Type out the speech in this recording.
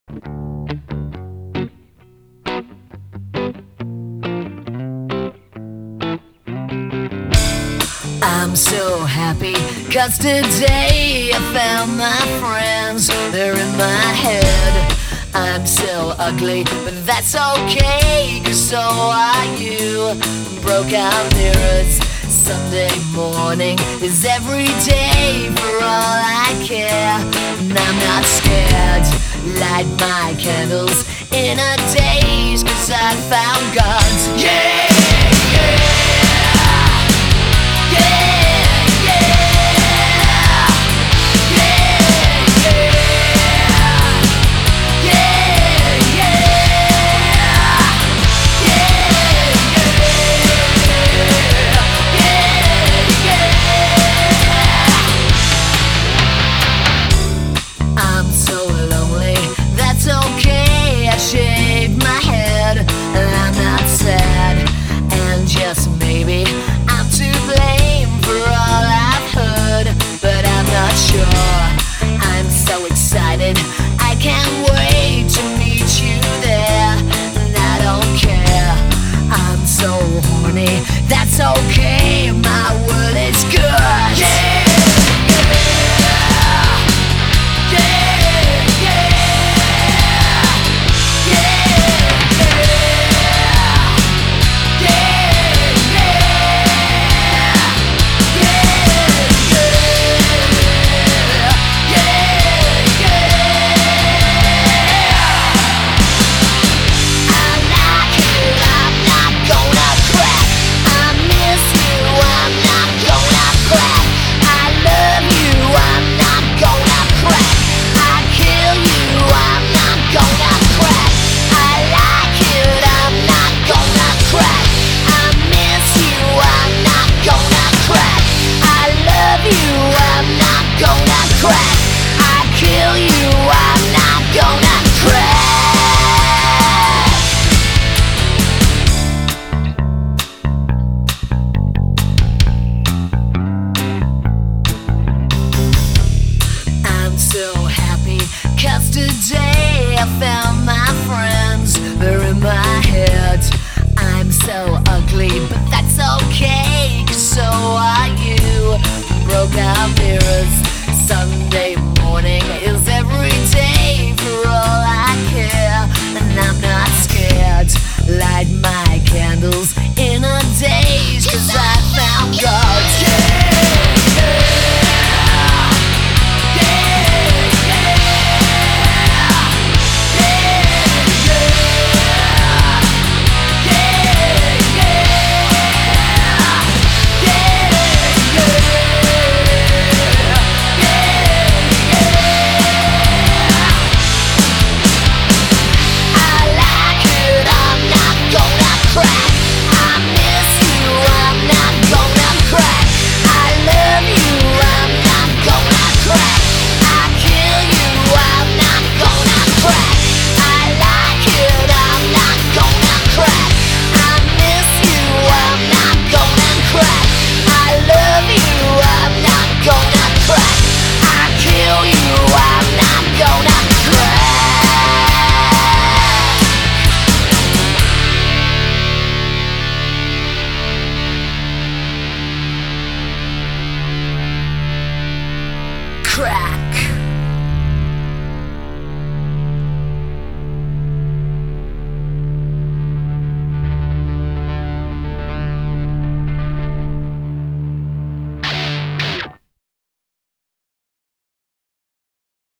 I'm so happy, 'cause today I found my friends. They're in my head. I'm so ugly, but that's okay, 'cause so are you. Broke out mirrors. Sunday morning is every day for all I care. And I'm not scared. Light my candles in a daze, 'cause I found God's. Yeah! Shaved my head, and I'm not sad. And just maybe I'm to blame for all I've heard, but I'm not sure. I'm so excited, I can't wait to meet you there. And I don't care, I'm so horny, that's okay, my world is good. Yeah! Today I found my friends, they're in my head. I'm so ugly, but that's okay, 'cause so are you. Broke out mirrors, Sunday morning is every